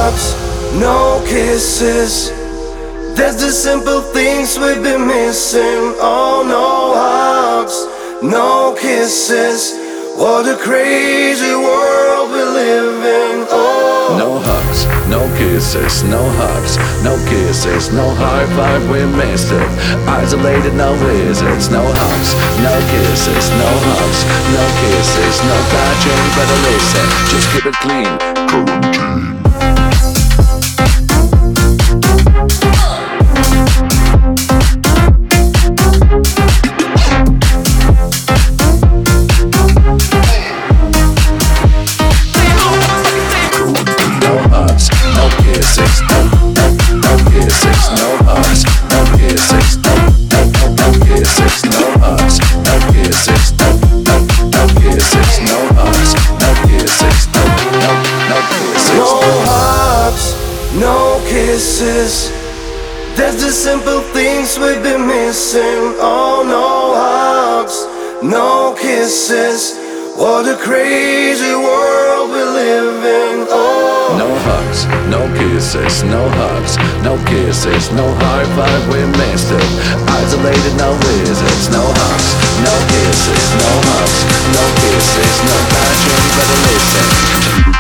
hugs, no kisses. That's the simple things we've been missing. Oh, no hugs, no kisses. What a crazy world we live in. Oh, no hugs, no kisses, no hugs, no kisses, no high five, we missed it. Isolated, no visits, no hugs, no kisses, no hugs, no kisses, no touching, better listen, just keep it clean. Quarantine. No kisses. That's the simple things we've been missing. Oh, no hugs, no kisses. What a crazy world we live in. Oh, no hugs, no kisses, no hugs, no kisses, no high five, we missed it. Isolated, no visits, no hugs, no kisses, no hugs, no kisses, no touching, better listen.